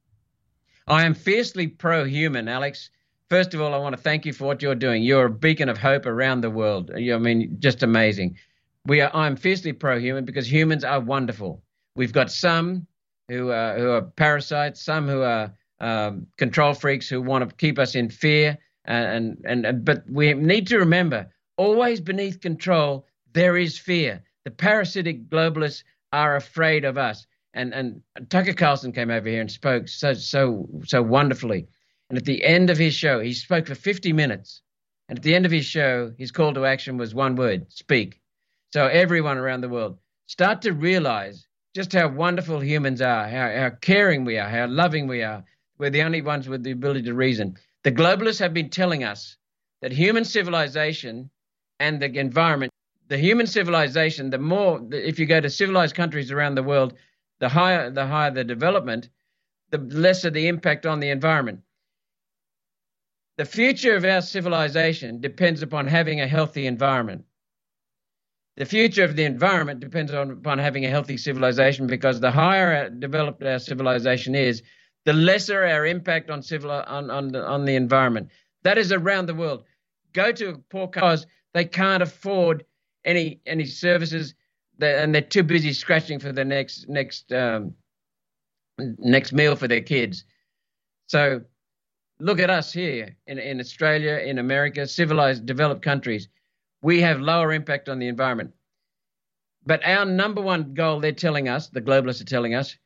I am fiercely pro-human, Alex. First of all, I want to thank you for what you're doing. You're a beacon of hope around the world. Just amazing. I'm fiercely pro-human because humans are wonderful. We've got some who are parasites, some who are control freaks who want to keep us in fear. But we need to remember, always beneath control, there is fear. The parasitic globalists are afraid of us. And Tucker Carlson came over here and spoke so wonderfully. And at the end of his show, he spoke for 50 minutes. And at the end of his show, his call to action was one word: speak. So everyone around the world, start to realize just how wonderful humans are, how caring we are, how loving we are. We're the only ones with the ability to reason. The globalists have been telling us that human civilization and the environment, the human civilization, if you go to civilized countries around the world, the higher the development, the lesser the impact on the environment. The future of our civilization depends upon having a healthy environment. The future of the environment depends upon having a healthy civilization, because the higher developed our civilization is, the lesser our impact on the environment. That is around the world. Go to poor countries, they can't afford any services, and they're too busy scratching for the next meal for their kids. So look at us here in Australia, in America, civilized, developed countries. We have lower impact on the environment. But our number one goal, they're telling us, the globalists are telling us,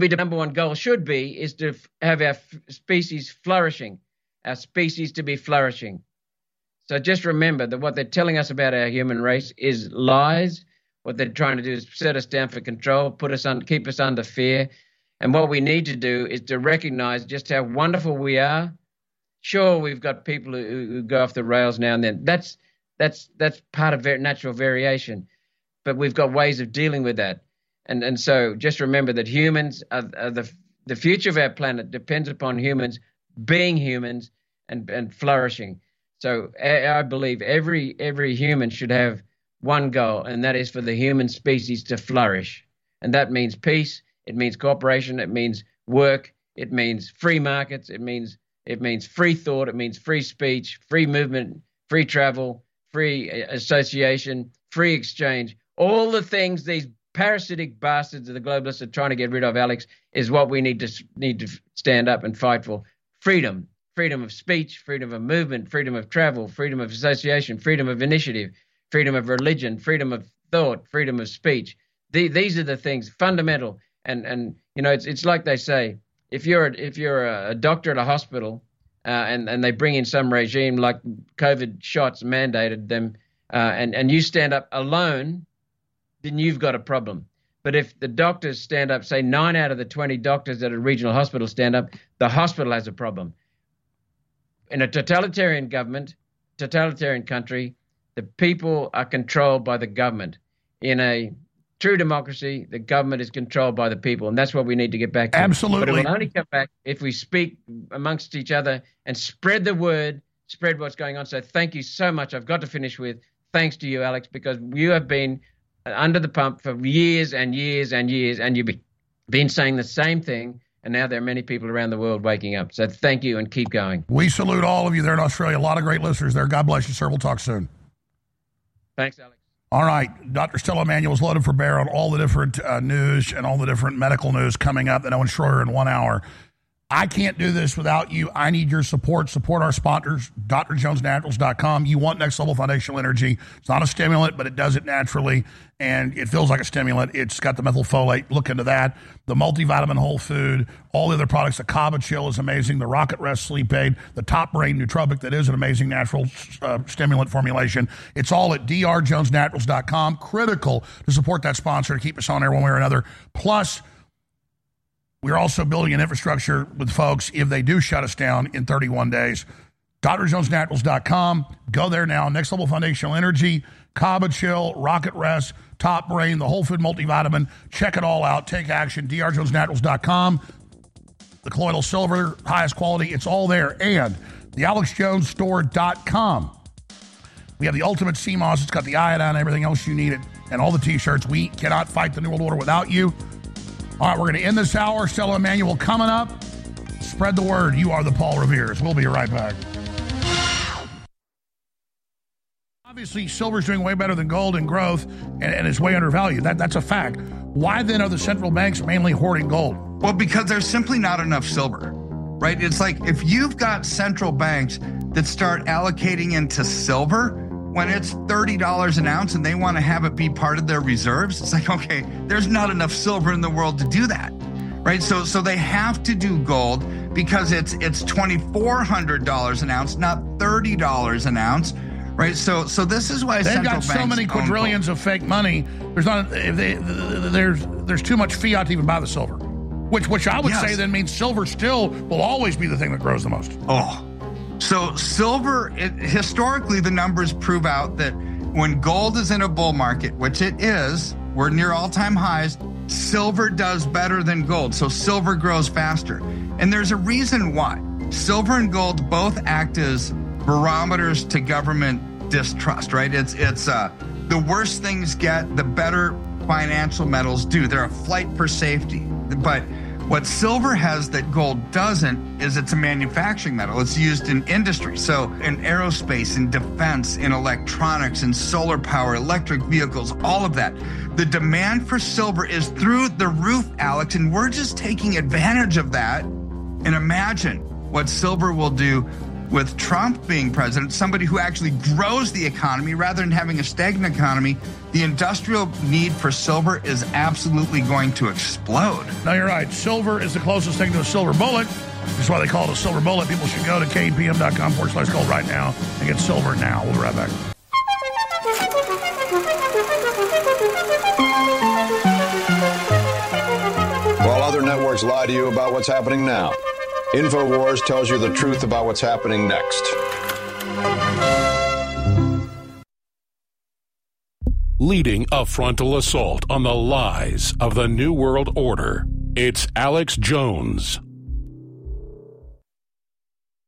is to have our species flourishing, our species to be flourishing. So just remember that what they're telling us about our human race is lies. What they're trying to do is set us down for control, keep us under fear. And what we need to do is to recognize just how wonderful we are. Sure, we've got people who go off the rails now and then. That's part of natural variation. But we've got ways of dealing with that. And so just remember that humans are the future of our planet depends upon humans being humans and flourishing. So I believe every human should have one goal, and that is for the human species to flourish. And that means peace, it means cooperation, it means work, it means free markets, it means free thought, it means free speech, free movement, free travel, free association, free exchange. All the things these parasitic bastards of the globalists are trying to get rid of, Alex, is what we need to stand up and fight for. Freedom of speech, freedom of movement, freedom of travel, freedom of association, freedom of initiative, freedom of religion, freedom of thought, freedom of speech. These are the things fundamental. And you know, it's like they say, if you're a doctor at a hospital and they bring in some regime like COVID shots mandated them, and you stand up alone, then you've got a problem. But if the doctors stand up, say 9 out of the 20 doctors at a regional hospital stand up, the hospital has a problem. In a totalitarian government, totalitarian country, the people are controlled by the government. In a true democracy, the government is controlled by the people, and that's what we need to get back to. Absolutely. But it will only come back if we speak amongst each other and spread the word, spread what's going on. So thank you so much. I've got to finish with thanks to you, Alex, because you have been under the pump for years and years and years, and you've been saying the same thing, and now there are many people around the world waking up. So thank you, and keep going. We salute all of you there in Australia. A lot of great listeners there. God bless you, sir. We'll talk soon. Thanks, Alex. All right. Dr. Stella Immanuel is loaded for bear on all the different news and all the different medical news coming up that Owen Schroyer in 1 hour. I can't do this without you. I need your support. Support our sponsors, drjonesnaturals.com. You want Next Level Foundational Energy. It's not a stimulant, but it does it naturally, and it feels like a stimulant. It's got the methylfolate. Look into that. The multivitamin whole food, all the other products. The Kava Chill is amazing. The Rocket Rest Sleep Aid, the Top Brain Nootropic, that is an amazing natural stimulant formulation. It's all at drjonesnaturals.com. Critical to support that sponsor to keep us on air one way or another. Plus, we're also building an infrastructure with folks if they do shut us down in 31 days. drjonesnaturals.com. Go there now. Next Level Foundational Energy, Kava Chill, Rocket Rest, Top Brain, the Whole Food Multivitamin. Check it all out. Take action. drjonesnaturals.com. The colloidal silver, highest quality. It's all there. And the AlexJonesStore.com. We have the ultimate CMOS. It's got the iodine and everything else you need. And all the T-shirts. We cannot fight the New World Order without you. All right, we're going to end this hour. Stella Immanuel coming up. Spread the word. You are the Paul Revere's. We'll be right back. Obviously, silver's doing way better than gold in growth, and it's way undervalued. That's a fact. Why then are the central banks mainly hoarding gold? Well, because there's simply not enough silver, right? It's like if you've got central banks that start allocating into silver when it's $30 an ounce and they want to have it be part of their reserves, it's like, okay, there's not enough silver in the world to do that, right? So they have to do gold because it's $2,400 an ounce, not $30 an ounce, right? So this is why they've central got so banks many quadrillions of fake money. There's too much fiat to even buy the silver, which I would say then means silver still will always be the thing that grows the most. Oh. So silver, historically, the numbers prove out that when gold is in a bull market, which it is, we're near all-time highs, silver does better than gold. So silver grows faster. And there's a reason why. Silver and gold both act as barometers to government distrust, right? It's the worse things get, the better financial metals do. They're a flight for safety. But what silver has that gold doesn't is it's a manufacturing metal. It's used in industry. So in aerospace, in defense, in electronics, in solar power, electric vehicles, all of that. The demand for silver is through the roof, Alex, and we're just taking advantage of that. And imagine what silver will do with Trump being president, somebody who actually grows the economy rather than having a stagnant economy. The industrial need for silver is absolutely going to explode. No, you're right. Silver is the closest thing to a silver bullet. That's why they call it a silver bullet. People should go to kpm.com/gold right now and get silver now. We'll be right back. While other networks lie to you about what's happening now, InfoWars tells you the truth about what's happening next. leading a frontal assault on the lies of the New World Order. It's Alex Jones